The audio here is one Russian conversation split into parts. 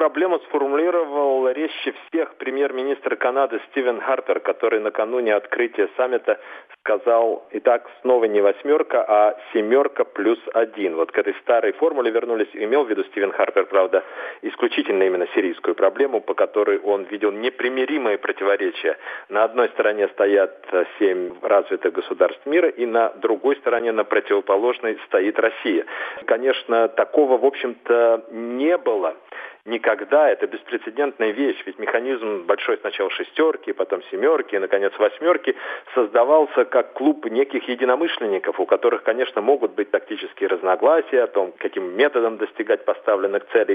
проблему сформулировал резче всех премьер-министр Канады Стивен Харпер, который накануне открытия саммита сказал: итак, снова не 8, а 7+1. Вот к этой старой формуле вернулись. Имел в виду Стивен Харпер, правда, исключительно именно сирийскую проблему, по которой он видел непримиримые противоречия. На одной стороне стоят 7 развитых государств мира, и на другой стороне, на противоположной, стоит Россия. Конечно, такого, в общем-то, не было никогда. Это беспрецедентная вещь, ведь механизм большой сначала 6, потом 7 и, наконец, 8 создавался как клуб неких единомышленников, у которых, конечно, могут быть тактические разногласия о том, каким методом достигать поставленных целей,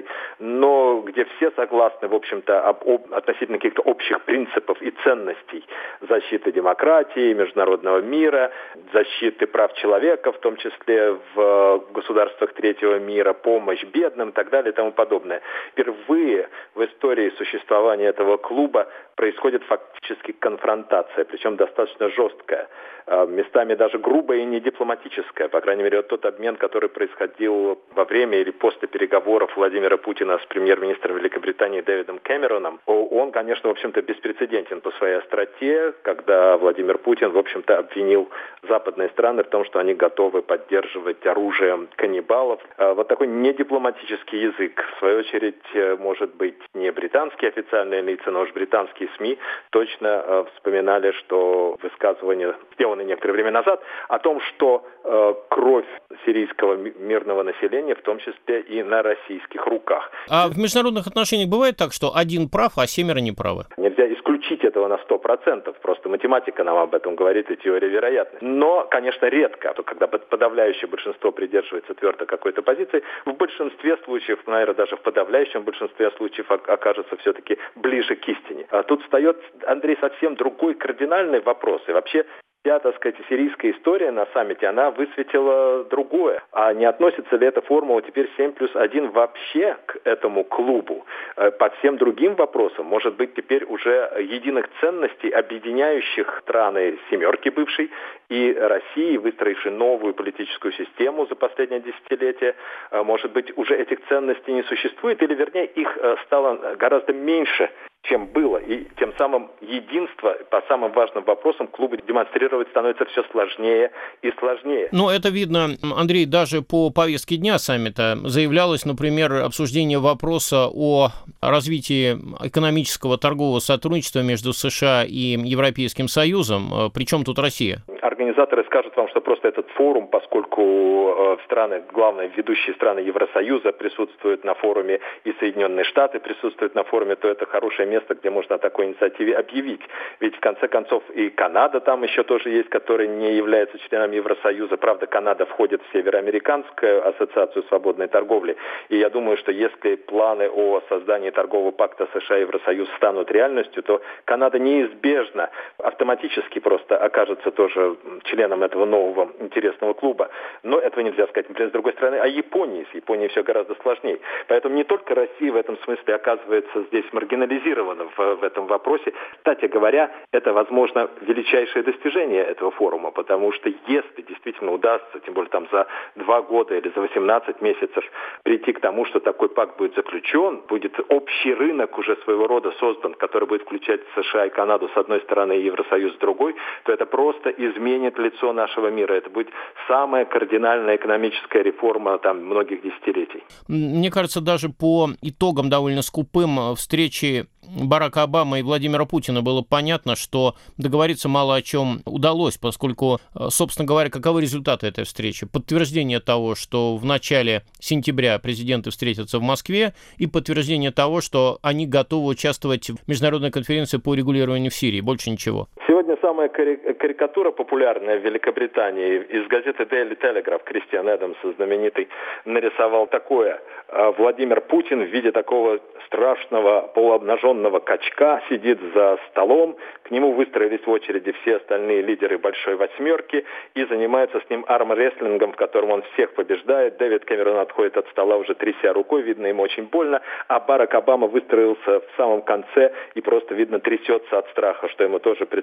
но где все согласны, в общем-то, относительно каких-то общих принципов и ценностей защиты демократии, международного мира, защиты прав человека, в том числе в государствах третьего мира, помощь бедным и так далее и тому подобное. Впервые в истории существования этого клуба происходит фактически конфронтация, причем достаточно жесткая, местами даже грубая и недипломатическая. По крайней мере, вот тот обмен, который происходил во время или после переговоров Владимира Путина с премьер-министром Великобритании Дэвидом Кэмероном, он, конечно, в общем-то, беспрецедентен по своей остроте, когда Владимир Путин, в общем-то, обвинил западные страны в том, что они готовы поддерживать оружием каннибалов. Вот такой недипломатический язык, в свою очередь, может быть, не британские официальные лица, но уж британские СМИ точно вспоминали, что высказывания, сделанные некоторое время назад, о том, что кровь сирийского мирного населения, в том числе и на российских руках. А в международных отношениях бывает так, что один прав, а 7 неправы? Нельзя исключить этого на 100%. Просто математика нам об этом говорит и теория вероятности. Но, конечно, редко, когда подавляющее большинство придерживается твердо какой-то позиции, в большинстве случаев, наверное, даже в подавляющем большинстве случаев окажется все-таки ближе к истине. А тут встает, Андрей, совсем другой кардинальный вопрос. И вообще вся, так сказать, сирийская история на саммите, она высветила другое. А не относится ли эта формула теперь 7+1 вообще к этому клубу? По всем другим вопросам, может быть, теперь уже единых ценностей, объединяющих страны 7 бывшей и России, выстроившей новую политическую систему за последнее десятилетие, может быть, уже этих ценностей не существует, или, вернее, их стало гораздо меньше, чем было. И тем самым единство по самым важным вопросам клубы демонстрировать становится все сложнее и сложнее. Ну, это видно, Андрей, даже по повестке дня саммита. Заявлялось, например, обсуждение вопроса о развитии экономического торгового сотрудничества между США и Европейским Союзом. Причем тут Россия? Организаторы скажут вам, что просто этот форум, поскольку страны, главные ведущие страны Евросоюза присутствуют на форуме, и Соединенные Штаты присутствуют на форуме, то это хорошее место, где можно о такой инициативе объявить. Ведь, в конце концов, и Канада там еще тоже есть, которая не является членом Евросоюза. Правда, Канада входит в Североамериканскую ассоциацию свободной торговли. И я думаю, что если планы о создании торгового пакта США и Евросоюз станут реальностью, то Канада неизбежно, автоматически просто окажется тоже членом этого нового интересного клуба. Но этого нельзя сказать, например, с другой стороны, о Японии. С Японией все гораздо сложнее. Поэтому не только Россия в этом смысле оказывается здесь маргинализирована в этом вопросе. Кстати говоря, это, возможно, величайшее достижение этого форума, потому что если действительно удастся, тем более там за 2 года или за 18 месяцев прийти к тому, что такой пакт будет заключен, будет общий рынок уже своего рода создан, который будет включать США и Канаду с одной стороны и Евросоюз с другой, то это просто изменит лицо нашего мира. Это будет самая кардинальная экономическая реформа там многих десятилетий. Мне кажется, даже по итогам довольно скупым встречи Барака Обамы и Владимира Путина было понятно, что договориться мало о чем удалось, поскольку, собственно говоря, каковы результаты этой встречи? Подтверждение того, что в начале сентября президенты встретятся в Москве, и подтверждение того, что они готовы участвовать в международной конференции по регулированию в Сирии. Больше ничего. Сегодня самая карикатура популярная в Великобритании из газеты Daily Telegraph, Кристиан Эдамс, знаменитый, нарисовал такое. Владимир Путин в виде такого страшного полуобнаженного качка сидит за столом, к нему выстроились в очереди все остальные лидеры Большой Восьмерки и занимаются с ним армрестлингом, в котором он всех побеждает. Дэвид Кэмерон отходит от стола, уже тряся рукой, видно, ему очень больно, а Барак Обама выстроился в самом конце и просто, видно, трясется от страха, что ему тоже предстоит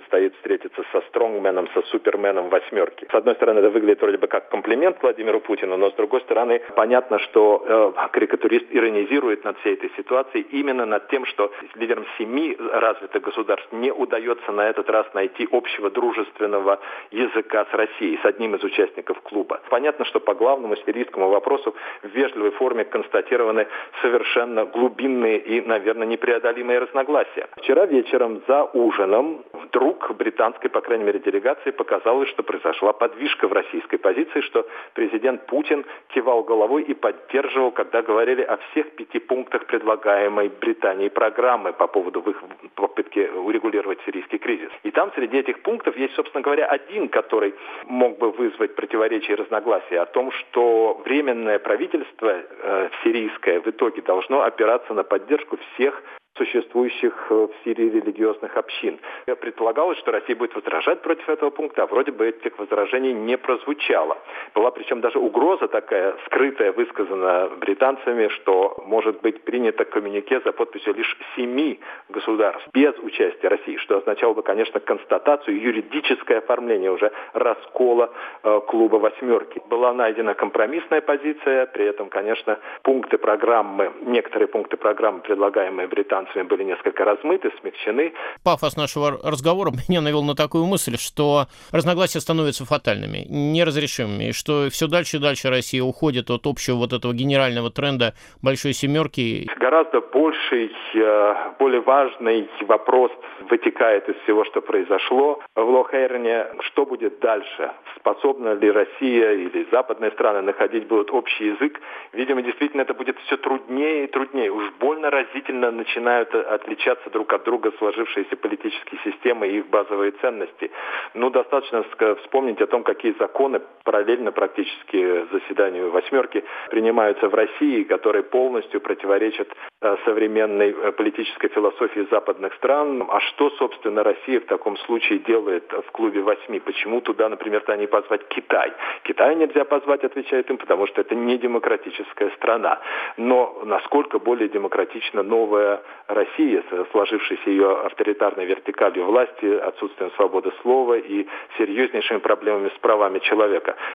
встретиться со стронгменом, со суперменом восьмерки. С одной стороны, это выглядит вроде бы как комплимент Владимиру Путину, но с другой стороны, понятно, что карикатурист иронизирует над всей этой ситуацией, именно над тем, что лидерам 7 развитых государств не удается на этот раз найти общего дружественного языка с Россией, с одним из участников клуба. Понятно, что по главному сирийскому вопросу в вежливой форме констатированы совершенно глубинные и, наверное, непреодолимые разногласия. Вчера вечером за ужином вдруг британской, по крайней мере, делегации показалось, что произошла подвижка в российской позиции, что президент Путин кивал головой и поддерживал, когда говорили о всех 5 пунктах предлагаемой Британией программы по поводу их попытки урегулировать сирийский кризис. И там среди этих пунктов есть, собственно говоря, один, который мог бы вызвать противоречия и разногласия, о том, что временное правительство сирийское в итоге должно опираться на поддержку всех существующих в Сирии религиозных общин. Предполагалось, что Россия будет возражать против этого пункта, а вроде бы этих возражений не прозвучало. Была причем даже угроза такая, скрытая, высказана британцами, что может быть принято коммюнике за подписью лишь 7 государств без участия России, что означало бы, конечно, констатацию, юридическое оформление уже раскола клуба восьмерки. Была найдена компромиссная позиция, при этом, конечно, некоторые пункты программы, предлагаемые британцами, были несколько размыты, смягчены. Пафос нашего разговора меня навел на такую мысль, что разногласия становятся фатальными, неразрешимыми, и что все дальше и дальше Россия уходит от общего вот этого генерального тренда большой семерки. Гораздо больший, более важный вопрос вытекает из всего, что произошло в Лохейрне. Что будет дальше? Способна ли Россия или западные страны находить будут общий язык? Видимо, действительно, это будет все труднее и труднее. Уж больно разительно начинают отличаться друг от друга сложившиеся политические системы и их базовые ценности. Достаточно вспомнить о том, какие законы параллельно практически заседанию восьмерки принимаются в России, которые полностью противоречат современной политической философии западных стран. А что, собственно, Россия в таком случае делает в клубе 8? Почему туда, например-то, не позвать Китай? Китай нельзя позвать, отвечает им, потому что это не демократическая страна. Но насколько более демократична новая Россия, сложившейся ее авторитарной вертикалью власти, отсутствием свободы слова и серьезнейшими проблемами с правами человека.